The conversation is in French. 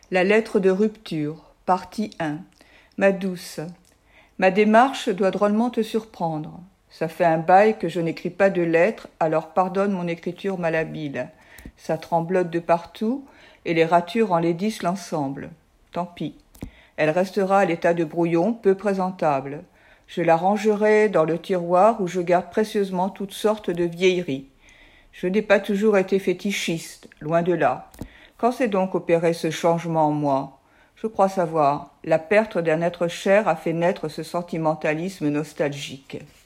La lettre de rupture, partie 1. Ma douce, ma démarche doit drôlement te surprendre. Ça fait un bail que je n'écris pas de lettres, alors pardonne mon écriture malhabile. Ça tremblote de partout, et les ratures enlaidissent l'ensemble. Tant pis. Elle restera à l'état de brouillon, peu présentable. Je la rangerai dans le tiroir où je garde précieusement toutes sortes de vieilleries. Je n'ai pas toujours été fétichiste, loin de là. Quand s'est donc opéré ce changement en moi? Je crois savoir. La perte d'un être cher a fait naître ce sentimentalisme nostalgique.